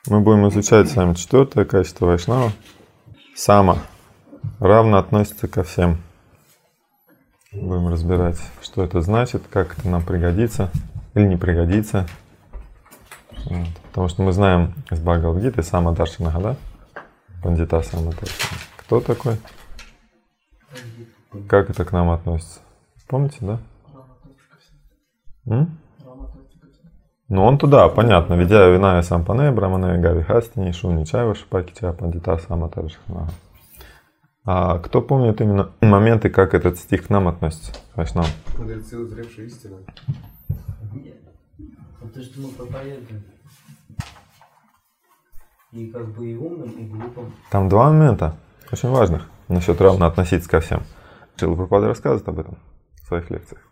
Мы будем изучать с вами 4-е качество Вайшнава. Сама равно относится ко всем. Будем разбирать, что это значит, как это нам пригодится или не пригодится. Вот. Потому что мы знаем из Бхагавад-гиты Сама Даршанаха, да? Пандита Сама Даршанаха. Кто такой? Как это к нам относится? Помните, да? Ну он туда, понятно. Видя виная сампане, брамане, гави хастини, шуни чайва, шпаки ча, пандита Сама Даршанаха. А кто помнит именно моменты, как этот стих к нам относится? Вайшнав? Мудрецы, узревшие истину. Нет. То, что мы проповедуем. И как бы и умным, и глупым. Там два момента, очень важных, насчет равно относиться ко всем. Шрила Прабхупада рассказывает об этом в своих лекциях.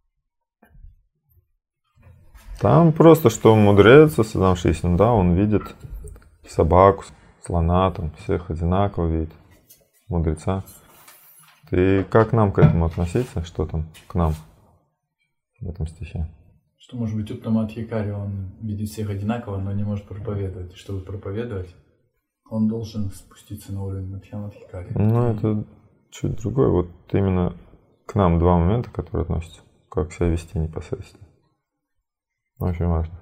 Там просто, что мудрец, осознавший истину, да, он видит собаку, слона, там, всех одинаково видит, мудреца. И как нам к этому относиться, что там к нам в этом стихе? Что, может быть, Уттамадхикари, он видит всех одинаково, но не может проповедовать. И чтобы проповедовать, он должен спуститься на уровень Мадхьямадхикари. Ну, это чуть другое. Вот именно к нам два момента, которые относятся. Как себя вести непосредственно. Очень важно.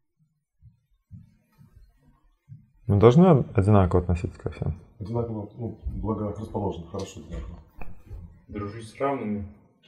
Мы должны одинаково относиться ко всем. Одинаково, благорасположенно, хорошо одинаково. Дружить с равными.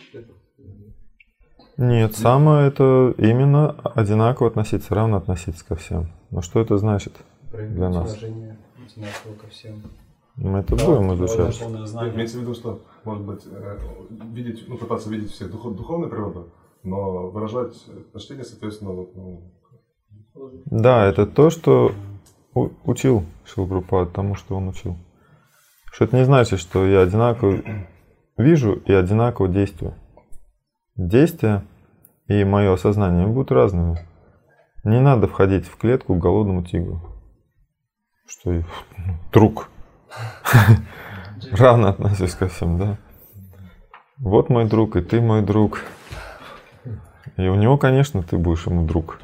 Нет, самое это именно одинаково относиться, равно относиться ко всем. Но что это значит для нас? Уважение одинаково ко всем. Мы это будем изучать. Имеется в виду, что, может быть, видеть, пытаться видеть всех духовной природы, но выражать почтение, соответственно, Да, это то, что учил Шрила Прабхупада тому, что он учил. Что это не значит, что я одинаково вижу и одинаково действую. Действия и мое осознание будут разными. Не надо входить в клетку к голодному тигру. Что и друг. Равно относишься ко всем, да? Вот мой друг, и ты мой друг. И у него, конечно, ты будешь ему друг.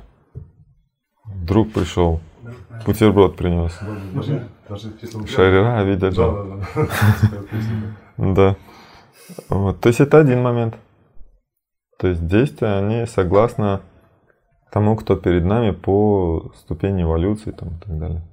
Друг пришел, бутерброд принес. Шарира, видяджа. Да. Вот. То есть это один момент. То есть действия, они согласно тому, кто перед нами по ступени эволюции там, и так далее.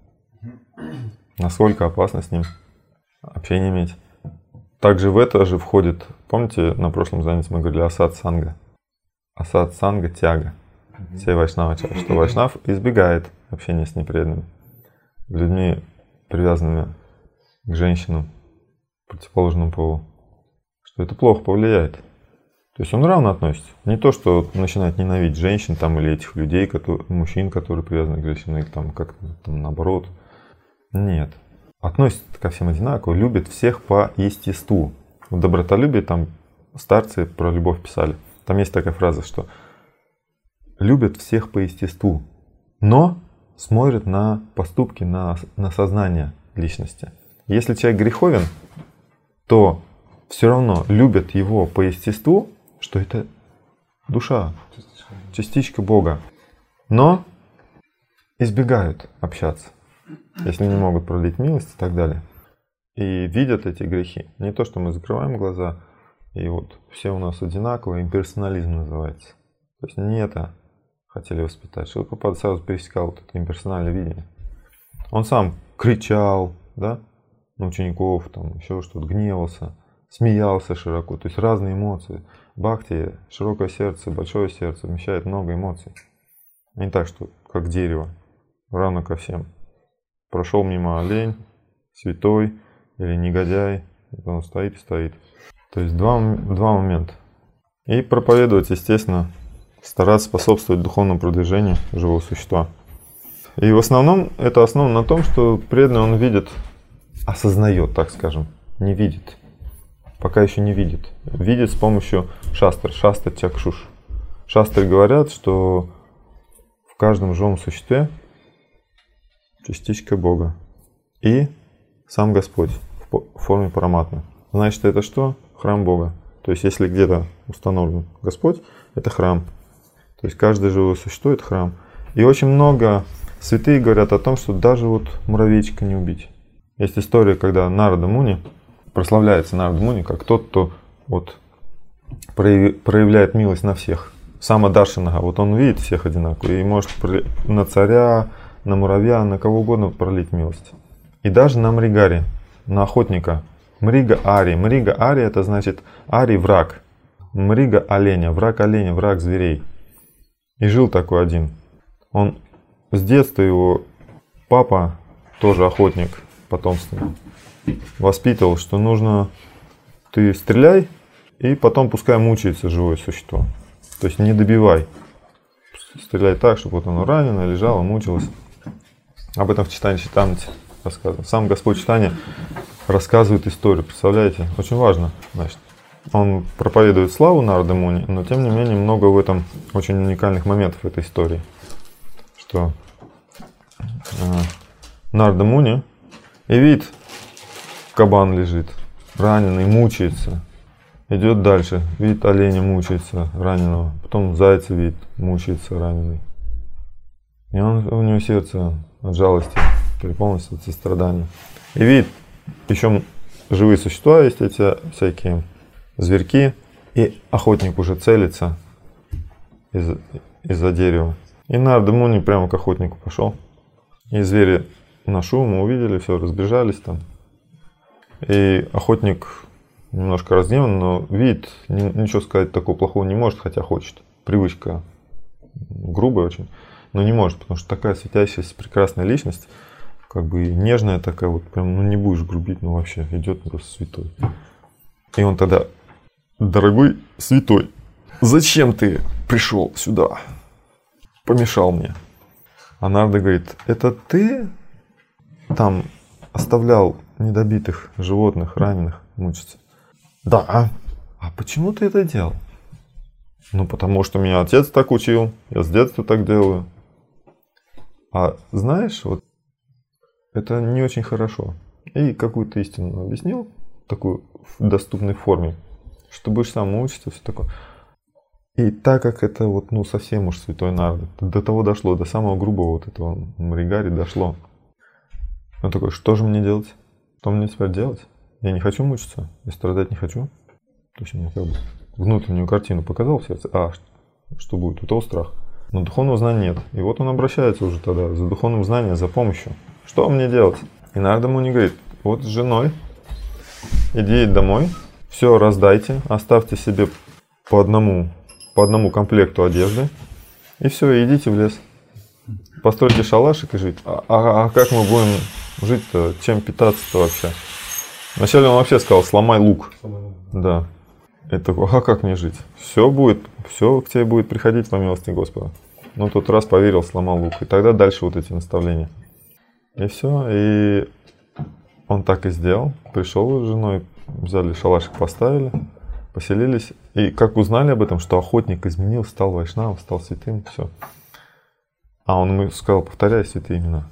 Насколько опасно с ним общение иметь. Также в это же входит, помните, на прошлом занятии мы говорили асад-санга. Асад-санга, тяга. Все вайшнавы, что вайшнав избегает общения с непреданными людьми, привязанными к женщинам, противоположному полу. Что это плохо повлияет. То есть он равно относится. Не то, что начинает ненавидеть женщин там, или этих людей, мужчин, которые привязаны к женщинам, или там как-то там, наоборот. Нет. Относится ко всем одинаково, любит всех по естеству. В добротолюбии там старцы про любовь писали. Там есть такая фраза, что любят всех по естеству, но смотрят на поступки, на сознание личности. Если человек греховен, то все равно любят его по естеству, что это душа, частичка Бога. Но избегают общаться, если не могут продлить милость и так далее. И видят эти грехи. Не то, что мы закрываем глаза, и вот все у нас одинаковые, имперсонализм называется. То есть не это хотели воспитать. Шрила Прабхупада сразу пересекал вот это имперсональное видение. Он сам кричал, да, на учеников, там еще что-то, гневался, смеялся широко, то есть разные эмоции. Бхакти, широкое сердце, большое сердце, вмещает много эмоций. Не так, что как дерево, равно ко всем. Прошел мимо олень, святой или негодяй, он стоит и стоит. То есть два момента. И проповедовать, естественно, стараться способствовать духовному продвижению живого существа. И в основном это основано на том, что преданный он видит, осознает, так скажем, не видит. Пока еще не видит. Видит с помощью шастр, шастра чакшуш. Шастры говорят, что в каждом живом существе частичка Бога. И сам Господь в форме параматмы. Значит, это что? Храм Бога. То есть, если где-то установлен Господь, это храм. То есть, каждое живое существо – это храм. И очень много святые говорят о том, что даже вот муравейчика не убить. Есть история, когда Нарада Муни, прославляется Нарада Муни, как тот, кто вот проявляет милость на всех. Сама Даршанага, вот он видит всех одинаково и может на царя, на муравья, на кого угодно пролить милость. И даже на Мригари, на охотника. Мрига Ари. Мрига Ари это значит Ари враг. Мрига оленя, враг зверей. И жил такой один. Он с детства его папа, тоже охотник потомственный, воспитывал, что нужно ты стреляй, и потом пускай мучается живое существо. То есть не добивай. Стреляй так, чтобы вот оно ранено, лежало, мучилось. Об этом в читании Чайтамрите рассказывает. Сам Господь Чайтанья рассказывает историю. Представляете? Очень важно. Значит, он проповедует славу Нарады Муни, но тем не менее много в этом очень уникальных моментов этой истории. Что Нарада Муни и видит, кабан лежит, раненый, мучается. Идет дальше, видит оленя, мучается, раненого. Потом зайца видит, мучается, раненый. И у него сердце от жалости переполнилось, от сострадания. И видит, еще живые существа есть, эти всякие зверьки. И охотник уже целится из-за дерева. И Нарада Муни прямо к охотнику пошел. И звери на шум увидели, все, разбежались там. И охотник немножко разгневан, но видит, ничего сказать такого плохого не может, хотя хочет. Привычка грубая очень, но не может, потому что такая светящаяся прекрасная личность, как бы нежная такая, вот прям, ну не будешь грубить, ну вообще, идет просто святой. И он тогда: дорогой святой, зачем ты пришел сюда? Помешал мне. А Нарада говорит: это ты там оставлял недобитых животных, раненых мучиться? Да. А почему ты это делал? Ну, потому что меня отец так учил, я с детства так делаю. А знаешь, вот это не очень хорошо. И какую-то истину объяснил, такую в доступной форме, что будешь сам мучиться, все такое. И так как это вот, ну, совсем уж святой Нарада, до того дошло, до самого грубого вот этого Мригари дошло. Он такой: что же мне делать? Что мне теперь делать? Я не хочу мучиться, я страдать не хочу. То есть он как бы внутреннюю картину показал в сердце. А что будет? У того страх. Но духовного знания нет. И вот он обращается уже тогда за духовным знанием, за помощью. Что мне делать? И Нарада Муни говорит: вот с женой иди домой, все раздайте, оставьте себе по одному комплекту одежды, и все, идите в лес. Постройте шалашик и жить. А как мы будем жить-то? Чем питаться-то вообще? Вначале он вообще сказал: сломай лук. Да. Это такой: а как мне жить? Все к тебе будет приходить по милости Господа. Ну, тот раз поверил, сломал лук. И тогда дальше вот эти наставления. И все. И он так и сделал. Пришел с женой, взяли шалашик, поставили, поселились. И как узнали об этом, что охотник изменил, стал вайшнавом, стал святым, все. А он ему сказал: повторяй святые имена.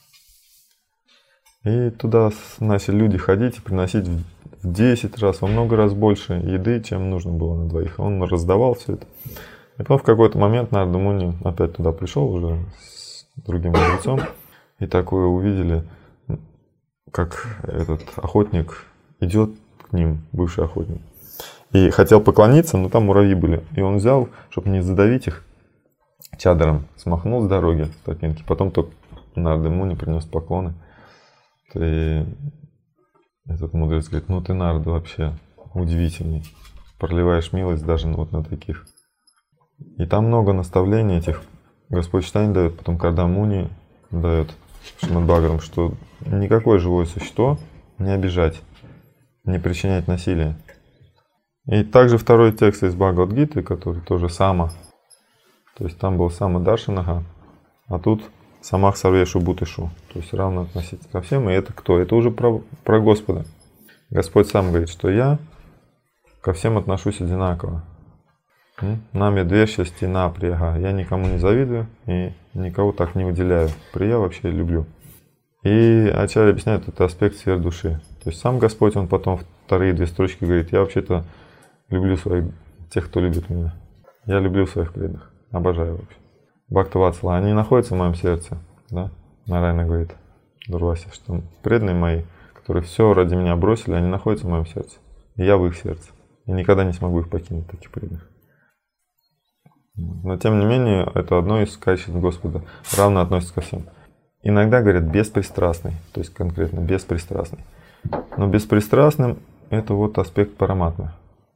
И туда начали люди ходить и приносить в 10 раз, во много раз больше еды, чем нужно было на двоих. Он раздавал все это. И потом в какой-то момент Нарада Муни опять туда пришел уже с другим мудрецом. И такое увидели, как этот охотник идет к ним, бывший охотник. И хотел поклониться, но там муравьи были. И он взял, чтобы не задавить их, чадром смахнул с дороги с тропинки. Потом только Нарада Муни принес поклоны. И этот мудрец говорит: ну ты, Нарада, вообще удивительный. Проливаешь милость даже вот на таких. И там много наставлений этих. Господь Чайтанья дает, потом когда Муни дает Шримад Бхагаватам, что никакое живое существо не обижать, не причинять насилие. И также второй текст из Бхагавад-гиты, который тоже сама. То есть там был сама Даршанага, а тут самах сарвешу бутышу. То есть равно относиться ко всем. И это кто? Это уже про Господа. Господь сам говорит, что я ко всем отношусь одинаково. Нами двешья стена прияга. Я никому не завидую и никого так не выделяю. Прия вообще люблю. И Ачарья объясняет этот аспект сфер души. То есть сам Господь, он потом вторые две строчки говорит: я вообще-то люблю тех, кто любит меня. Я люблю своих преданных. Обожаю вообще. Бхакта-ватсала, они находятся в моем сердце. да? Нараяна говорит Дурвасе, что преданные мои, которые все ради меня бросили, они находятся в моем сердце. И я в их сердце. И никогда не смогу их покинуть, таких преданных. Но тем не менее, это одно из качеств Господа. Равно относится ко всем. Иногда говорят беспристрастный, то есть конкретно беспристрастный. Но беспристрастным это вот аспект параматмы.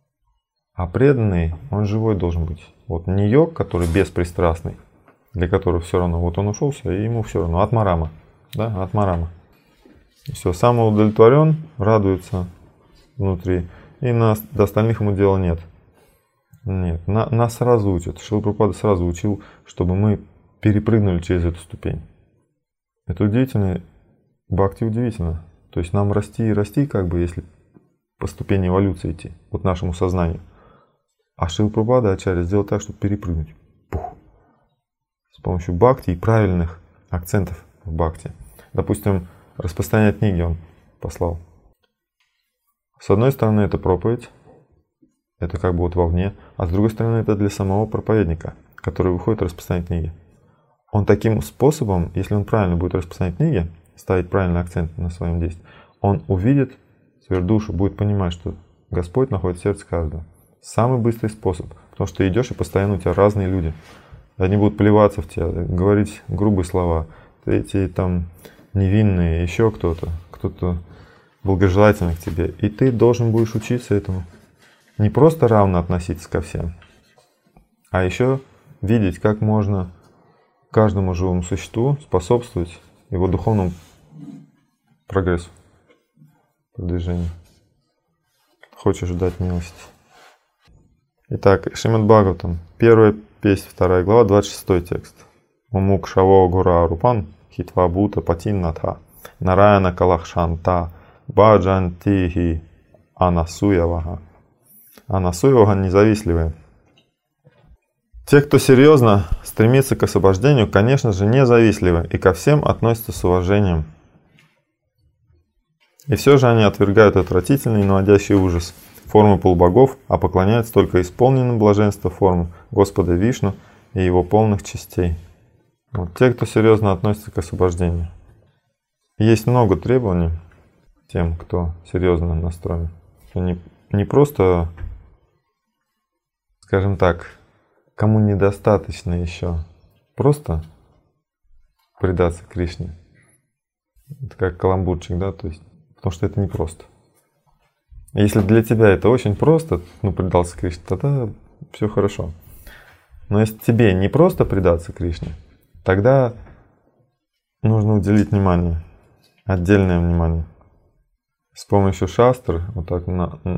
А преданный, он живой должен быть. Вот не йог, который беспристрастный, для которого все равно, вот он ушелся, и ему все равно. Атмарама. Да, атмарама. Все, самоудовлетворен, радуется внутри. И до остальных ему дела нет. Нет, нас сразу учат. Шрила Прабхупада сразу учил, чтобы мы перепрыгнули через эту ступень. Это удивительно. Бхакти удивительно. То есть нам расти и расти, как бы, если по ступени эволюции идти, вот нашему сознанию. А Шрила Прабхупада Ачарья сделал так, чтобы перепрыгнуть. Пух. С помощью бхакти и правильных акцентов в бхакти. Допустим, распространять книги он послал. С одной стороны, это проповедь, это как бы вот вовне, а с другой стороны, это для самого проповедника, который выходит распространять книги. Он таким способом, если он правильно будет распространять книги, ставить правильный акцент на своем действии, он увидит свою душу, будет понимать, что Господь находится в сердце каждого. Самый быстрый способ, потому что ты идешь, и постоянно у тебя разные люди. Они будут плеваться в тебя, говорить грубые слова, эти там невинные, еще кто-то благожелательный к тебе. И ты должен будешь учиться этому. Не просто равно относиться ко всем, а еще видеть, как можно каждому живому существу способствовать его духовному прогрессу, продвижению. Хочешь дать милость. Итак, Шримад Бхагаватам, 1 песнь, 2 глава, 26 текст. Умук шаво гура рупан хитва бута патиннатха нараяна калахшанта баджантихи анасуявага. Анасуявага независтливые. Те, кто серьезно стремится к освобождению, конечно же, независтливы и ко всем относятся с уважением. И все же они отвергают отвратительный и наводящий ужас формы полубогов, а поклоняются только исполненным блаженства формы Господа Вишну и его полных частей. Вот те, кто серьезно относится к освобождению. Есть много требований тем, кто серьезно настроен. Не просто, скажем так, кому недостаточно еще просто предаться Кришне. Это как каламбурчик, да, то есть, потому что это непросто. Если для тебя это очень просто, предался Кришне, тогда все хорошо. Но если тебе не просто предаться Кришне, тогда нужно уделить внимание, отдельное внимание. С помощью шастр, вот так,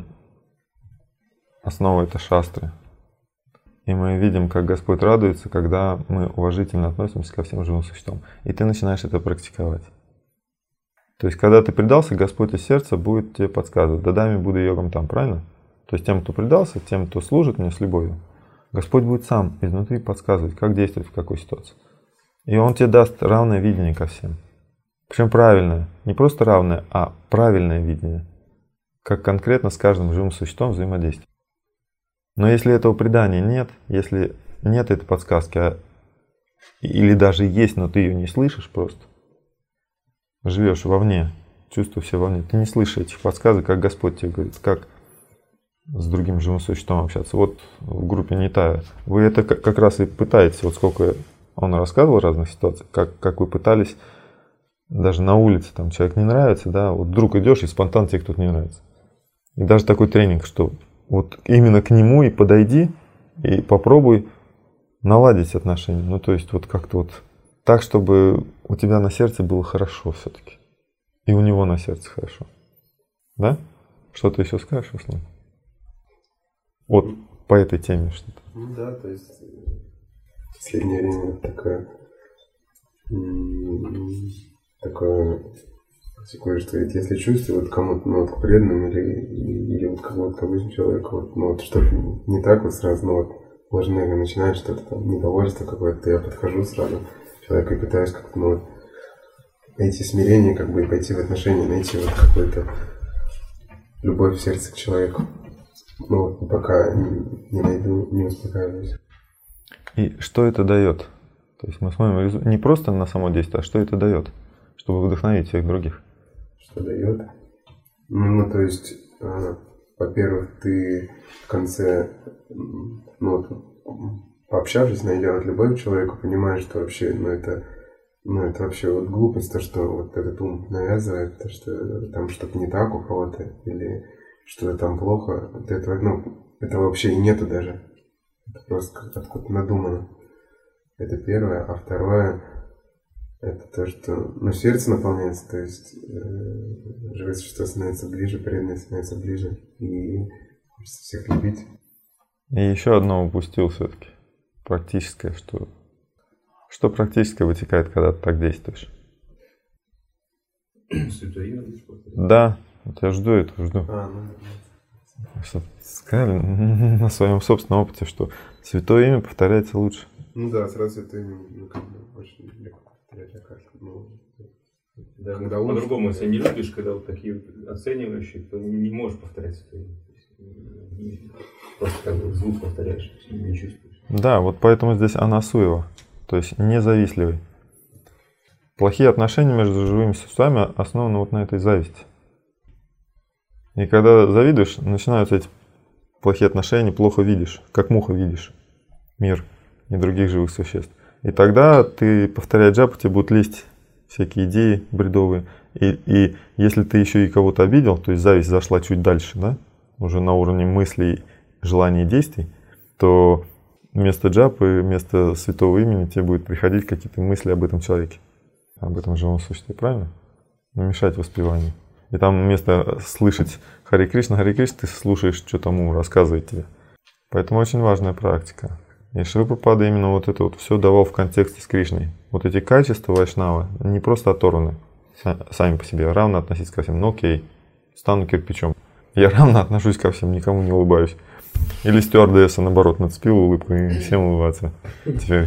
основа это шастры. И мы видим, как Господь радуется, когда мы уважительно относимся ко всем живым существам. И ты начинаешь это практиковать. То есть, когда ты предался, Господь из сердца будет тебе подсказывать. Дадами буду йогам там, правильно? То есть, тем, кто предался, тем, кто служит мне с любовью, Господь будет сам изнутри подсказывать, как действовать в какой ситуации. И Он тебе даст равное видение ко всем. Причем правильное. Не просто равное, а правильное видение. Как конкретно с каждым живым существом взаимодействовать. Но если этого предания нет, если нет этой подсказки, или даже есть, но ты ее не слышишь просто, живешь вовне, чувствуешь себя вовне, ты не слышишь этих подсказок, как Господь тебе говорит, как с другим живым существом общаться. Вот в группе Нитая вы это как раз и пытаетесь, вот сколько он рассказывал разных ситуаций, как вы пытались даже на улице, там человек не нравится, да, вот вдруг идешь и спонтанно тебе кто-то не нравится. И даже такой тренинг, что вот именно к нему и подойди, и попробуй наладить отношения. Ну, то есть вот как-то вот так, чтобы у тебя на сердце было хорошо все-таки. И у него на сердце хорошо. Да? Что ты еще скажешь, Руслан? Вот по этой теме что-то. Ну да, то есть в последнее время такое что если чувствую вот кому-то, к преданным или вот как к обычному человеку, вот что-то не так вот сразу, ложь эго начинает что-то там, недовольство какое-то, я подхожу сразу человеку и пытаюсь как-то, найти смирение, и пойти в отношения, найти вот какую-то любовь в сердце к человеку. Пока не найду, не успокаиваюсь. И что это дает? То есть мы смотрим не просто на само действие, а что это дает, чтобы вдохновить всех других. Что дает? Ну, то есть, во-первых, ты в конце, пообщавшись, найдя вот любовь к человеку, понимаешь, что вообще, это вообще вот глупость, то, что вот этот ум навязывает, то, что там что-то не так у кого-то, или что-то там плохо, этого вообще и нету даже. Это просто откуда-то надумано. Это первое. А второе, это то, что сердце наполняется, то есть живое существо становится ближе, преданное становится ближе, и хочется всех любить. И еще одно упустил все-таки. Практическое, что практически вытекает, когда ты так действуешь? Святое имя. Да, вот я жду этого, жду. Что сказали на своем собственном опыте, что святое имя повторяется лучше. Ну да, сразу святое имя, очень легко повторять, оказывается. Да, по-другому, если не любишь, когда вот такие вот оценивающие, то не можешь повторять святое имя. Просто как бы звук повторяешь, не чувствуешь. Да, вот поэтому здесь анасуева, то есть независтливый. Плохие отношения между живыми существами основаны вот на этой зависти. И когда завидуешь, начинаются эти плохие отношения, плохо видишь, как муха видишь мир и других живых существ. И тогда ты, повторяя джапу, тебе будут лезть всякие идеи бредовые. И если ты еще и кого-то обидел, то есть зависть зашла чуть дальше, да, уже на уровне мыслей, желаний и действий, то вместо джапы, вместо святого имени тебе будут приходить какие-то мысли об этом человеке, об этом живом существе, правильно? Мешать воспеванию. И там вместо слышать Харе Кришна, ты слушаешь, что тому рассказывает тебе. Поэтому очень важная практика. И Шрила Прабхупада именно вот это вот все давал в контексте с Кришной. Вот эти качества вайшнавы не просто оторваны сами по себе, равно относиться ко всем. Ну окей, стану кирпичом. Я равно отношусь ко всем, никому не улыбаюсь. Или стюардесса, наоборот, нацепила улыбку и всем улыбаться. Теперь.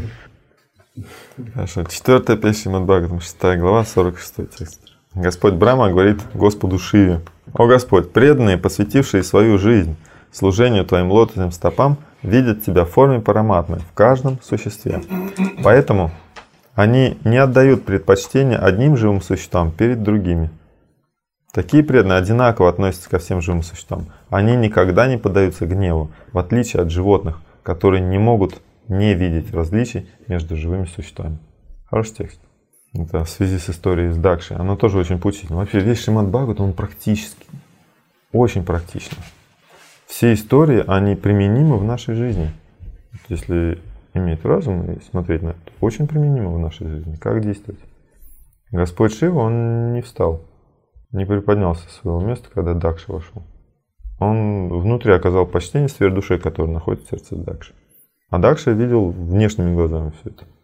Хорошо. 4-я песня Шримад Бхагаватам, 6 глава, 46 текст. Господь Брахма говорит Господу Шиве: «О Господь, преданные, посвятившие свою жизнь служению Твоим лотосным стопам, видят Тебя в форме параматмы в каждом существе. Поэтому они не отдают предпочтение одним живым существам перед другими. Такие преданные одинаково относятся ко всем живым существам. Они никогда не поддаются гневу, в отличие от животных, которые не могут не видеть различий между живыми существами». Хороший текст. Это в связи с историей с Дакшей. Оно тоже очень поучительно. Вообще весь Шримад Бхагаватам, он практический. Очень практичный. Все истории, они применимы в нашей жизни. Если иметь разум и смотреть на это, очень применимо в нашей жизни. Как действовать? Господь Шива, он не встал, не приподнялся с своего места, когда Дакша вошел. Он внутри оказал почтение сверхдуше, которая находится в сердце Дакши. А Дакша видел внешними глазами все это.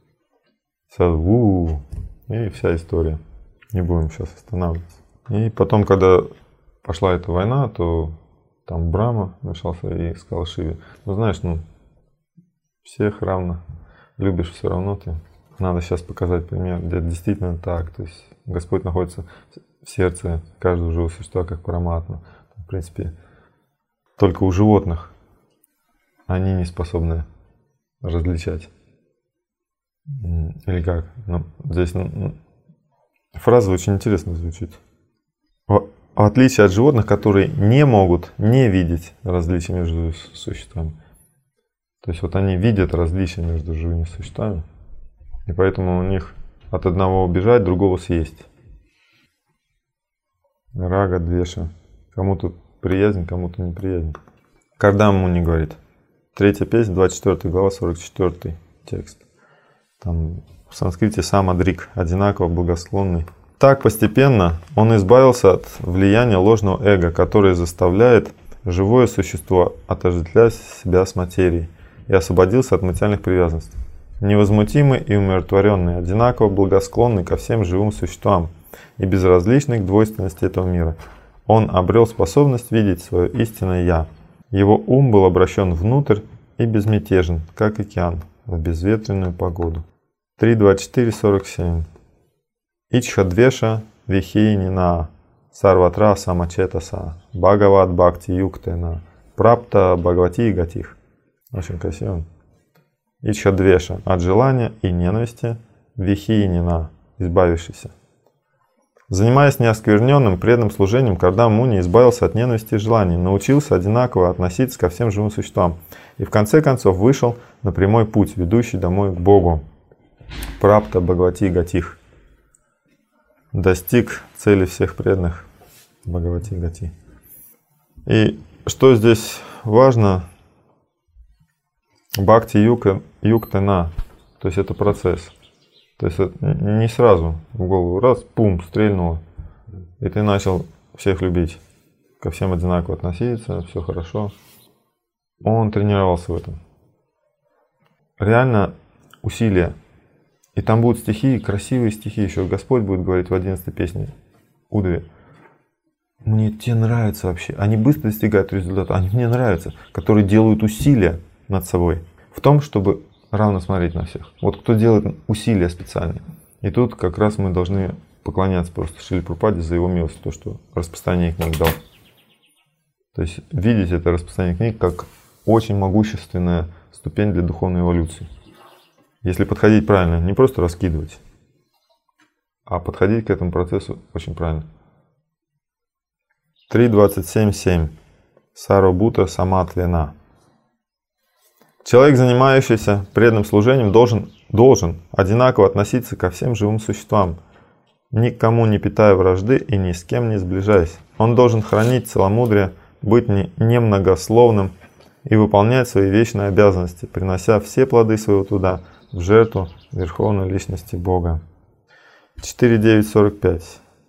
Сразу и вся история. Не будем сейчас останавливаться. И потом, когда пошла эта война, то там Брахма вмешался и сказал Шиве: ну знаешь, всех равно любишь все равно ты. Надо сейчас показать пример, где это действительно так. То есть Господь находится в сердце каждого живого существа, как параматма. В принципе, только у животных они не способны различать. Или как? Здесь фраза очень интересно звучит. В отличие от животных, которые не могут не видеть различия между существами. То есть вот они видят различия между живыми существами, и поэтому у них от одного убежать, другого съесть. Рага, двеша. Кому-то приязнь, кому-то неприязнь. Кардам Муни говорит. 3-я песня, 24 глава, 44 текст. Там в санскрите Самадрик, одинаково благосклонный. Так постепенно он избавился от влияния ложного эго, которое заставляет живое существо отождествлять себя с материей, и освободился от материальных привязанностей. Невозмутимый и умиротворенный, одинаково благосклонный ко всем живым существам и безразличный к двойственности этого мира, он обрел способность видеть свое истинное «Я». Его ум был обращен внутрь и безмятежен, как океан, в безветренную погоду. 3.24.47. Ичхадвеша вихинина сарватра самачетаса бхагават бхакти юктена прапта бхагавати гатих. Очень красиво. Ичхадвеша, от желания и ненависти, Вихиинина, избавившийся. Занимаясь неоскверненным преданным служением, Карда Муни избавился от ненависти и желаний, научился одинаково относиться ко всем живым существам и в конце концов вышел на прямой путь, ведущий домой к Богу. Прапта Бхагавати Гатих. Достиг цели всех преданных. Бхагавати Гати. И что здесь важно? Бхакти Юктана. То есть это процесс. То есть это не сразу в голову раз, пум, стрельнуло. И ты начал всех любить. Ко всем одинаково относиться, все хорошо. Он тренировался в этом. Реально усилия. И там будут стихи, красивые стихи. Еще Господь будет говорить в 11-й песне Удве. Мне те нравятся вообще. Они быстро достигают результата. Они мне нравятся, которые делают усилия над собой. В том, чтобы равно смотреть на всех. Вот кто делает усилия специальные. И тут как раз мы должны поклоняться просто Шриле Прабхупаде за его милость, то, что распространение книг дал. То есть видеть это распространение книг как очень могущественная ступень для духовной эволюции. Если подходить правильно, не просто раскидывать, а подходить к этому процессу очень правильно. 3.27.7. Сарвабута Саматвена. Человек, занимающийся преданным служением, должен одинаково относиться ко всем живым существам, никому не питая вражды и ни с кем не сближаясь. Он должен хранить целомудрие, быть немногословным и выполнять свои вечные обязанности, принося все плоды своего труда в жертву Верховной Личности Бога. 4.9.45.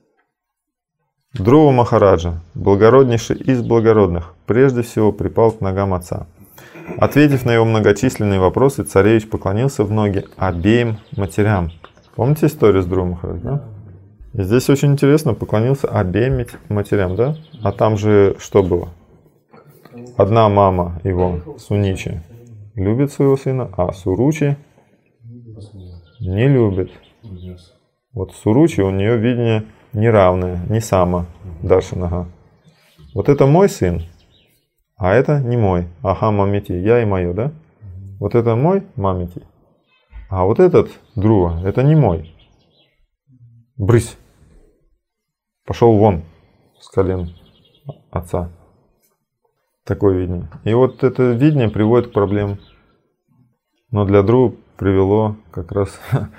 Друва Махараджа, благороднейший из благородных, прежде всего припал к ногам отца. Ответив на его многочисленные вопросы, царевич поклонился в ноги обеим матерям. Помните историю с Друвой Махараджа, да? И здесь очень интересно, поклонился обеим матерям, да? А там же что было? Одна мама его, Суничи, любит своего сына, а Суручи не любит. Вот Суручи, у нее видение неравное, не сама Даршанага. Вот это мой сын, а это не мой. Аха мамити, я и мое, да? Вот это мой мамити, а вот этот Друва, это не мой. Брысь. Пошел вон с колен отца. Такое видение. И вот это видение приводит к проблемам. Но для Друвы привело как раз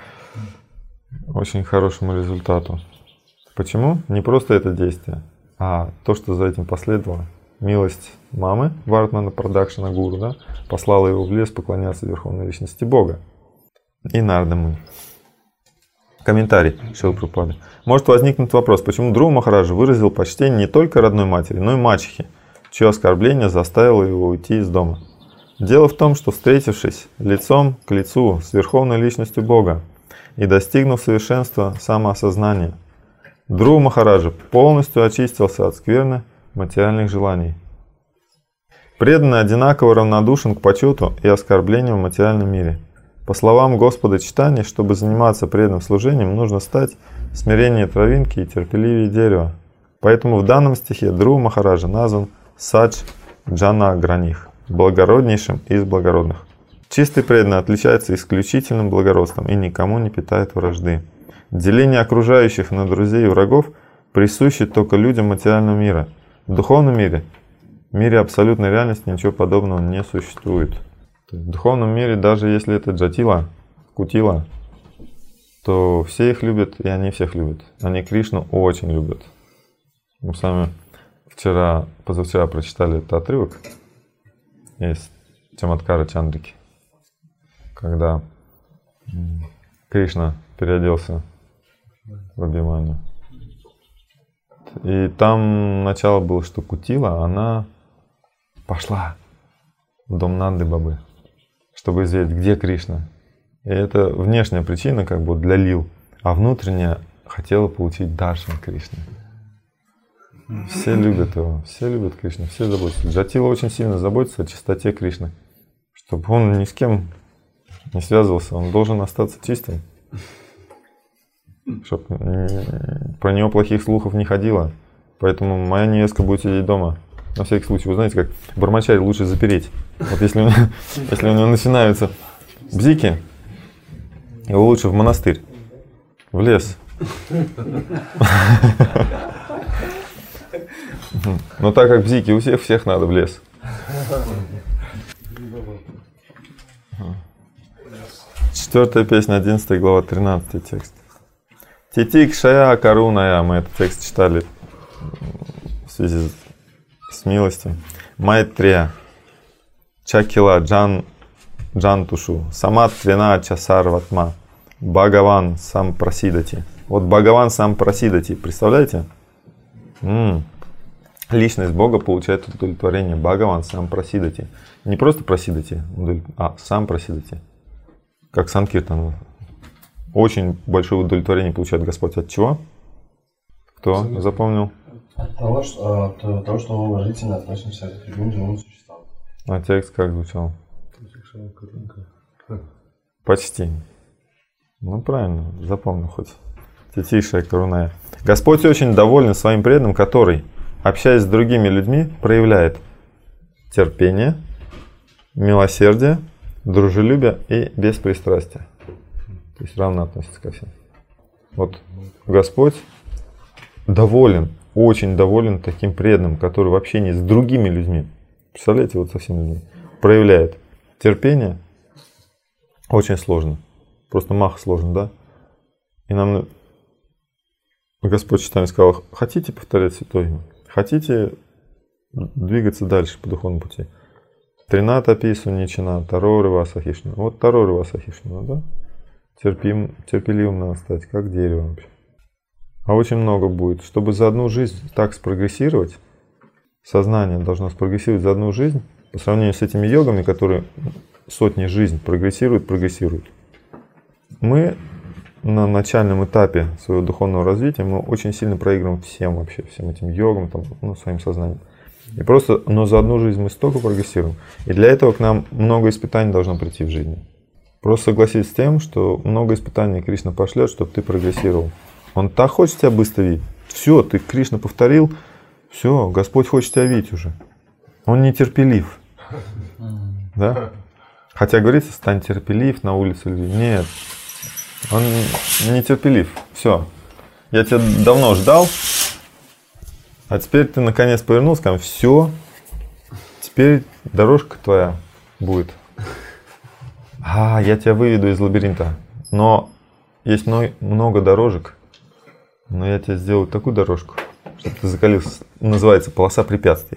очень хорошему результату. Почему? Не просто это действие, а то, что за этим последовало. Милость мамы Вартмана Прадакшина Гуру, да, послала его в лес поклоняться Верховной Личности Бога. И Нарда Муни. Комментарий Шрилы Прабхупады. Может возникнуть вопрос, почему Друва Махараджа выразил почтение не только родной матери, но и мачехе, чье оскорбление заставило его уйти из дома. Дело в том, что встретившись лицом к лицу с Верховной Личностью Бога и достигнув совершенства самоосознания, Друва Махараджа полностью очистился от скверны материальных желаний. Преданный одинаково равнодушен к почету и оскорблениям в материальном мире. По словам Господа Чайтаньи, чтобы заниматься преданным служением, нужно стать смиреннее травинки и терпеливее дерева. Поэтому в данном стихе Друва Махараджа назван Садж Джанаграних, благороднейшим из благородных. Чистый преданный отличается исключительным благородством и никому не питает вражды. Деление окружающих на друзей и врагов присуще только людям материального мира. В духовном мире, в мире абсолютной реальности, ничего подобного не существует. В духовном мире, даже если это Джатила, Кутила, то все их любят, и они всех любят. Они Кришну очень любят. Мы с вами позавчера прочитали этот отрывок из Чаматкара Чандрики, когда Кришна переоделся в Абхиманью. И там начало было, что Кутила, она пошла в дом Нанды Бабы, чтобы изучить, где Кришна. И это внешняя причина как бы для лил, а внутренняя хотела получить даршан Кришны. Все любят его, все любят Кришну, все заботятся. Джатила очень сильно заботится о чистоте Кришны, чтобы он ни с кем не связывался, он должен остаться чистым, чтобы про него плохих слухов не ходило. Поэтому моя невестка будет сидеть дома. На всякий случай, вы знаете, как Бармачари лучше запереть. Вот если у него начинаются Бзики. Его лучше в монастырь, в лес. Но так как бзики у всех надо в лес. 4 песня, 11 глава, 13 текст. Титик шая каруная, мы этот текст читали в связи с милостью. Майтрия, чакила джантушу, самат твина часарватма, Бхагаван сам прасидати. Вот Бхагаван сам прасидати, представляете? Личность Бога получает удовлетворение. Бхагаван сам прасидати. Не просто прасидати, а сам прасидати. Как Санкиртан. Очень большое удовлетворение получает Господь от чего? Кто запомнил? От того, что мы уважительно относимся к любым живым существам. А текст как звучал? Почти. Ну правильно, запомнил хоть. Титишая Каруная. Господь очень доволен своим преданным, который, общаясь с другими людьми, проявляет терпение, милосердие, дружелюбие и беспристрастие. То есть равно относится ко всем. Вот Господь доволен, очень доволен таким преданным, который в общении с другими людьми, представляете, вот со всеми людьми, проявляет терпение. Очень сложно. Просто мах сложно, да? И нам Господь читаем сказал: хотите повторять святое имя? Хотите двигаться дальше по духовному пути? Трината пису ничина, таро рыва сахишна. Вот таро рыва сахишна, да? Терпеливым надо стать, как дерево вообще. А очень много будет. Чтобы за одну жизнь так спрогрессировать, сознание должно спрогрессировать за одну жизнь, по сравнению с этими йогами, которые сотни жизней прогрессируют. Мы на начальном этапе своего духовного развития мы очень сильно проигрываем всем этим йогам, своим сознанием. И просто, но за одну жизнь мы столько прогрессируем. И для этого к нам много испытаний должно прийти в жизни. Просто согласись с тем, что много испытаний Кришна пошлет, чтобы ты прогрессировал. Он так хочет тебя быстро видеть. Все, ты Кришна повторил, все, Господь хочет тебя видеть уже. Он нетерпелив. Да? Хотя говорится, стань терпелив на улице людей. Нет, он нетерпелив. Все, я тебя давно ждал, а теперь ты наконец повернулся, сказал: все, теперь дорожка твоя будет. Я тебя выведу из лабиринта. Но есть много дорожек, но я тебе сделаю такую дорожку, чтобы ты закалился. Называется полоса препятствий.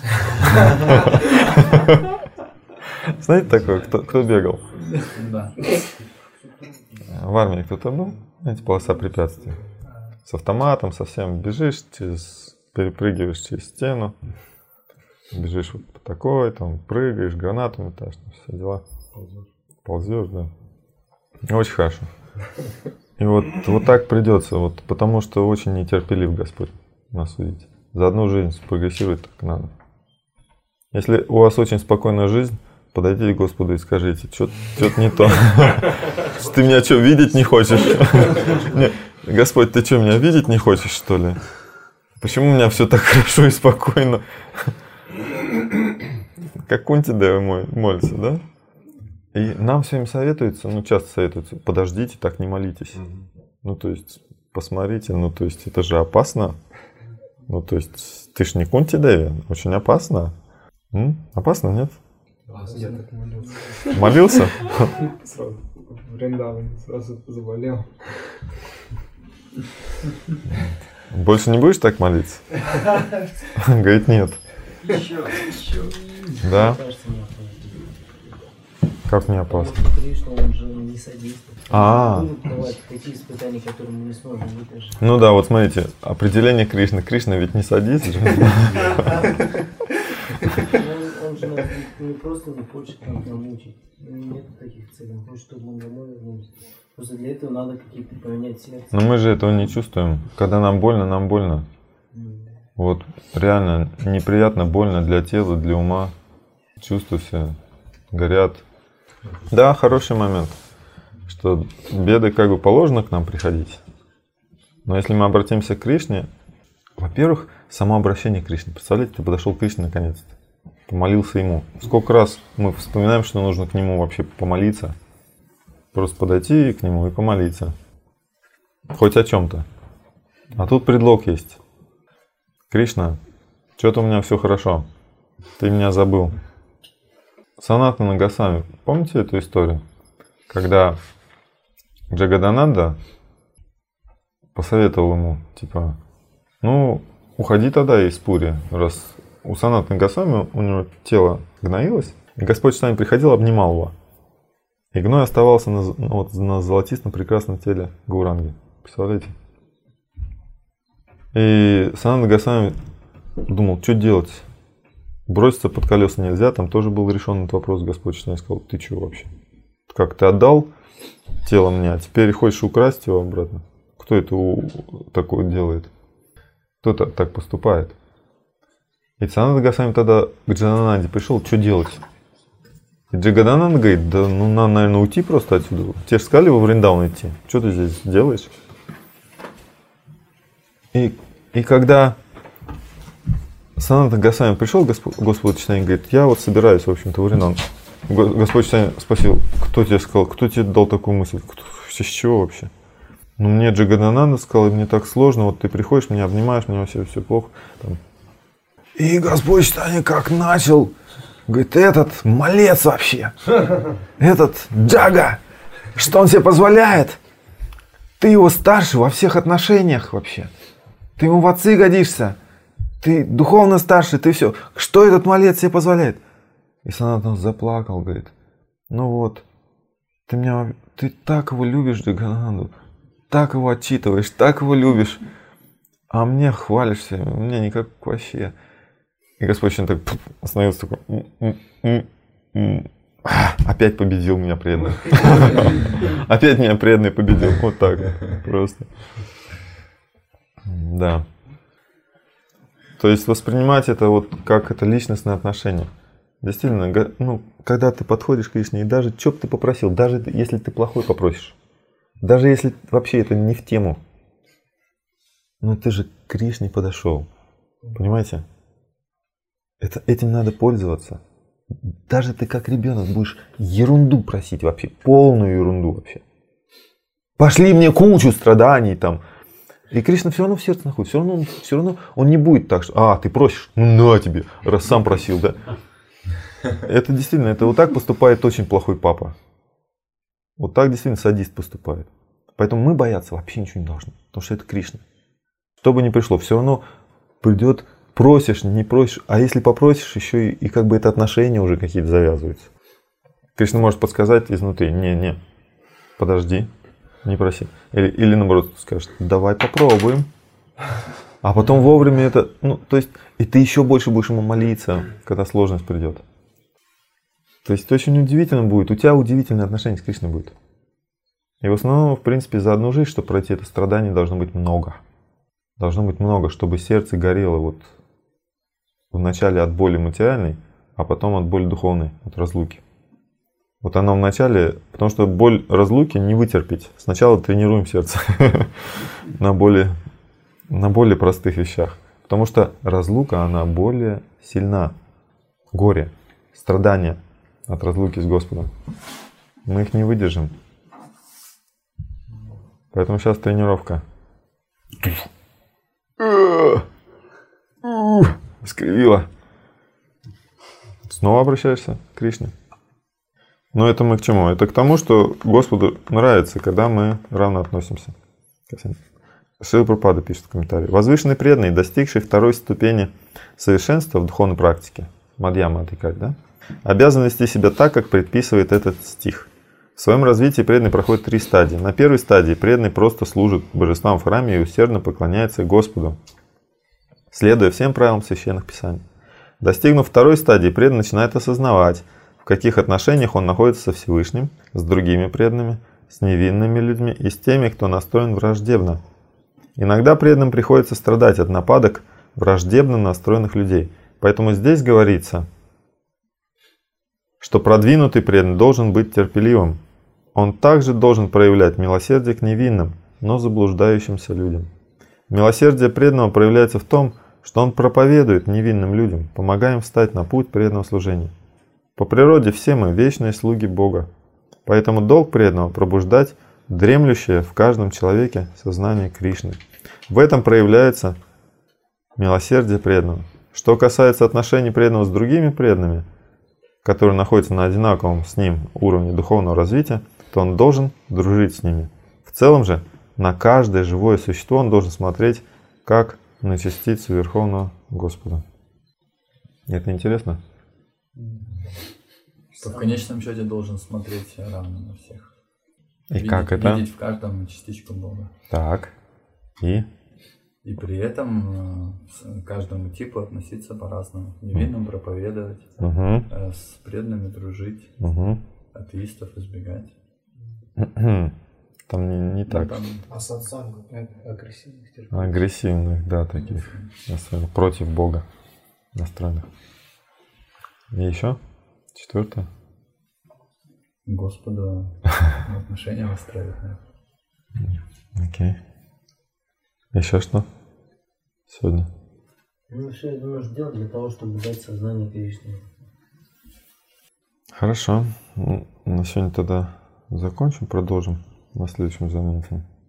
Знаете такое, кто бегал? Да. В армии кто-то был? Знаете, полоса препятствий. С автоматом совсем бежишь, перепрыгиваешь через стену, бежишь вот по такой, прыгаешь, гранату метаешь, все дела. Ползешь, да. Очень хорошо. И вот так придется, потому что очень нетерпелив Господь нас увидеть. За одну жизнь прогрессировать так надо. Если у вас очень спокойная жизнь, подойдите к Господу и скажите: что-то не то. Ты меня что, видеть не хочешь? Господь, ты что, меня видеть не хочешь, что ли? Почему у меня все так хорошо и спокойно? Как Кунти-Дева молится, да? И нам всем советуется, часто советуется: подождите, так не молитесь. То есть, посмотрите, то есть, это же опасно. То есть, ты ж не Кунти-Деви, очень опасно. Опасно, нет? Я так молился. Молился? Сразу в Вриндаване сразу заболел. Больше не будешь так молиться? Говорит, нет. Еще. Да? Кажется, не опасно. Как не опасно? Кришна, он же не садист. Будут бывать такие испытания, которые мы не сможем выдержать. Да, вот смотрите, определение Кришны. Кришна ведь не садист же. Он же нас не просто не хочет нас намучить. Нет таких целей. Он хочет, чтобы мы домой вернулись. Просто для этого надо какие-то поменять сердце. Но мы же этого не чувствуем. Когда нам больно, нам больно. Вот реально неприятно, больно для тела, для ума. Чувства все горят. Да, хороший момент, что беды как бы положено к нам приходить. Но если мы обратимся к Кришне, во-первых, само обращение к Кришне. Представляете, ты подошел к Кришне наконец-то, помолился ему. Сколько раз мы вспоминаем, что нужно к нему вообще помолиться, Просто подойти к нему и помолиться. Хоть о чем-то. А тут предлог есть. Кришна, что-то у меня все хорошо. Ты меня забыл. Санатана Госвами, помните эту историю? Когда Джагадананда посоветовал ему, типа, ну, уходи тогда из Пури, раз у Санатана Госвами у него тело гноилось, и Господь с нами приходил, обнимал его. И гной оставался на золотистом прекрасном теле Гауранги. Представляете? И Санатана Госвами думал, что делать? Броситься под колеса нельзя, там тоже был решен этот вопрос. Господь с нами сказал, ты что вообще? Как ты отдал тело мне, а теперь хочешь украсть его обратно? Кто это такое делает? Кто так поступает? И Санатана Госвами тогда к Джаганананде пришел, что делать? И Джаганананда говорит, да ну надо, наверное, уйти просто отсюда. Тебе же сказали во Вриндаван идти. Что ты здесь делаешь? И когда Санатана Госвами пришел, Господь Чайтанья говорит, я вот собираюсь, в общем-то, в Вриндаван. Господь Чайтанья спросил, кто тебе сказал, кто тебе дал такую мысль? С чего вообще? Ну, мне Джаганананда сказал, и мне так сложно, вот ты приходишь, меня обнимаешь, мне вообще все плохо. Там. И Господь Чайтанья как начал, говорит, этот малец вообще, этот Джага, что он себе позволяет? Ты его старше во всех отношениях вообще. Ты ему в отцы годишься. Ты духовно старше, ты все. Что этот малец себе позволяет? И Санатан заплакал, говорит, ну вот, ты так его любишь, Джаганананду, так его отчитываешь, так его любишь, а мне хвалишься, мне никак вообще. И Господь так остановился такой, опять победил меня преданный. Опять меня преданный победил, вот так просто. Да. То есть воспринимать это вот как это личностное отношение. Действительно, ну, когда ты подходишь к Кришне, и даже что бы ты попросил, даже если ты плохой попросишь, даже если вообще это не в тему, но ты же к Кришне подошел. Понимаете? Этим надо пользоваться. Даже ты как ребенок будешь ерунду просить вообще, полную ерунду вообще. Пошли мне кучу страданий там. И Кришна все равно в сердце находится. Все равно он не будет так, что ты просишь, ну на тебе, раз сам просил, да. Это действительно, это вот так поступает очень плохой папа. Вот так действительно садист поступает. Поэтому мы бояться вообще ничего не должны, потому что это Кришна. Что бы ни пришло, все равно придет, просишь, не просишь, а если попросишь, еще и как бы это отношения уже какие-то завязываются. Кришна может подсказать изнутри, не, подожди, не проси. Или наоборот скажет, давай попробуем. А потом вовремя это, то есть, и ты еще больше будешь ему молиться, когда сложность придет. То есть, это очень удивительно будет, у тебя удивительное отношение с Кришной будет. И в основном, в принципе, за одну жизнь, чтобы пройти это страдание, должно быть много. Должно быть много, чтобы сердце горело вот вначале от боли материальной, а потом от боли духовной, от разлуки. Вот оно вначале, потому что боль разлуки не вытерпеть. Сначала тренируем сердце на более простых вещах. Потому что разлука, она более сильна. Горе, страдания от разлуки с Господом. Мы их не выдержим. Поэтому сейчас тренировка. Скривила. Снова обращаешься к Кришне. Но это мы к чему? Это к тому, что Господу нравится, когда мы равно относимся ко всем. Шрила Прабхупада пишет в комментарии. Возвышенный преданный, достигший второй ступени совершенства в духовной практике, Мадьяма Адхикари, да, обязан вести себя так, как предписывает этот стих. В своем развитии преданный проходит 3 стадии. На первой стадии преданный просто служит божествам в храме и усердно поклоняется Господу, следуя всем правилам священных писаний. Достигнув второй стадии, преданный начинает осознавать, в каких отношениях он находится со Всевышним, с другими преданными, с невинными людьми и с теми, кто настроен враждебно. Иногда преданным приходится страдать от нападок враждебно настроенных людей. Поэтому здесь говорится, что продвинутый преданный должен быть терпеливым. Он также должен проявлять милосердие к невинным, но заблуждающимся людям. Милосердие преданного проявляется в том, что он проповедует невинным людям, помогая им встать на путь преданного служения. По природе все мы вечные слуги Бога. Поэтому долг преданного — пробуждать дремлющее в каждом человеке сознание Кришны. В этом проявляется милосердие преданного. Что касается отношений преданного с другими преданными, которые находятся на одинаковом с ним уровне духовного развития, то он должен дружить с ними. В целом же на каждое живое существо он должен смотреть как на частицу Верховного Господа. Это интересно? В конечном счете должен смотреть равно на всех. И как это? Видеть в каждом частичку Бога. Так. И при этом к каждому типу относиться по-разному. Невинным проповедовать, с преданными дружить, атеистов избегать. Там не так. А сатсангу агрессивных терпеть. Агрессивных, да, таких. Против Бога настроенных. И еще? 4. Господу отношения выстраивать. Окей. Еще что сегодня? Ну, все это нужно делать для того, чтобы дать сознание Кришне. Хорошо. На сегодня тогда закончим, продолжим на следующем занятии.